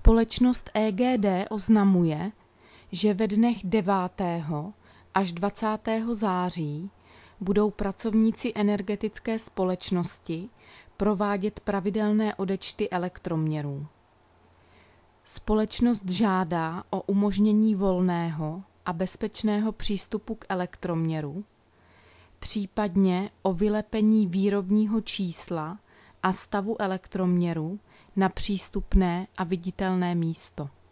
Společnost EGD oznamuje, že ve dnech 9. až 20. září budou pracovníci energetické společnosti provádět pravidelné odečty elektroměrů. Společnost žádá o umožnění volného a bezpečného přístupu k elektroměru, případně o vylepení výrobního čísla a stavu elektroměru na přístupné a viditelné místo.